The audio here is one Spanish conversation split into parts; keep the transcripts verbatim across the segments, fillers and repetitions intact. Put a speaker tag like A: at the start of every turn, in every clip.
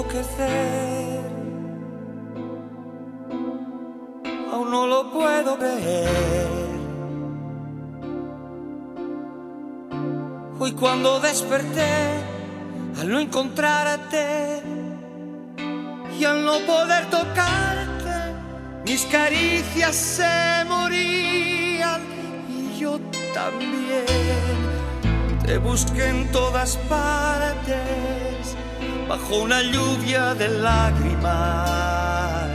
A: enloquecer. Aún no lo puedo creer. Hoy cuando desperté, al no encontrarte y al no poder tocarte, mis caricias se morían y yo también. Te busqué en todas partes, bajo una lluvia de lágrimas.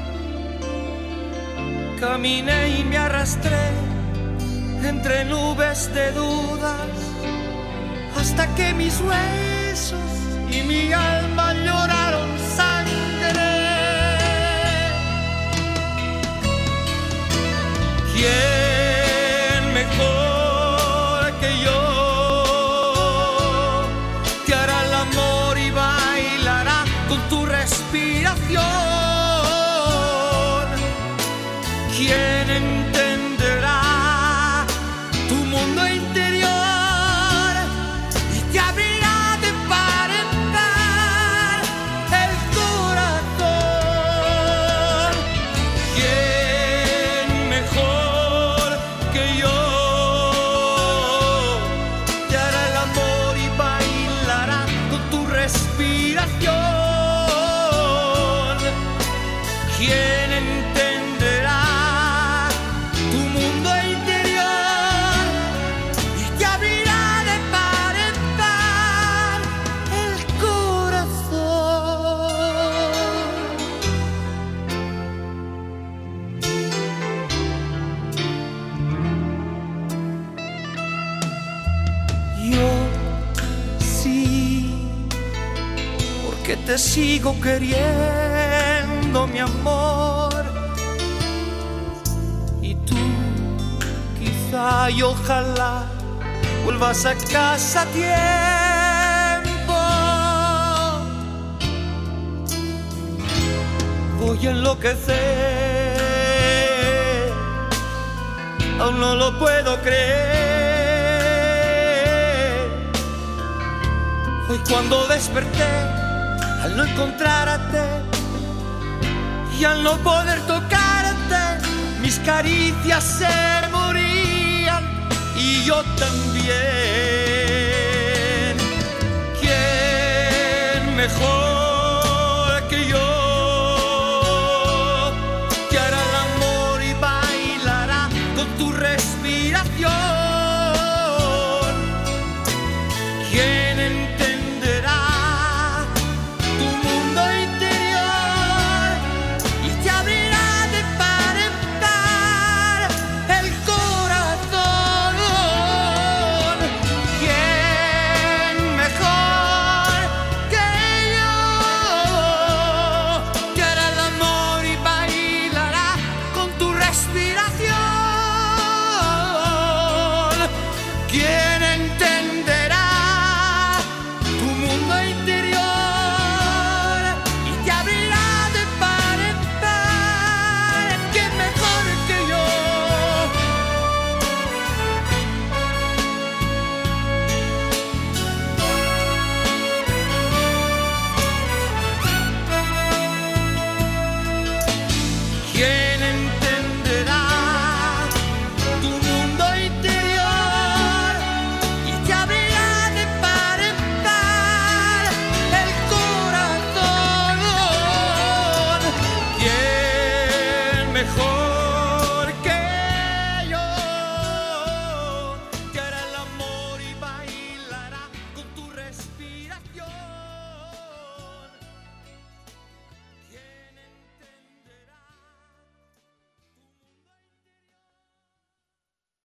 A: Caminé y me arrastré entre nubes de dudas, hasta que mis huesos y mi alma lloraron sangre. ¿Quién mejor que yo te hará el amor y bailará con tu respiración? ¿Quién entenderá tu mundo interior y te abrirá de par en par el corazón? ¿Quién mejor que yo te hará el amor y bailará con tu respiración? ¿Quién entenderá tu mundo interior y te abrirá de par en par el corazón? Yo sí, porque te sigo queriendo, mi amor. Y tú, quizá y ojalá, vuelvas a casa a tiempo. Voy a enloquecer, aún no lo puedo creer. Hoy cuando desperté, al no encontrarte y al no poder tocarte, mis caricias se morían y yo también. ¿Quién mejor que yo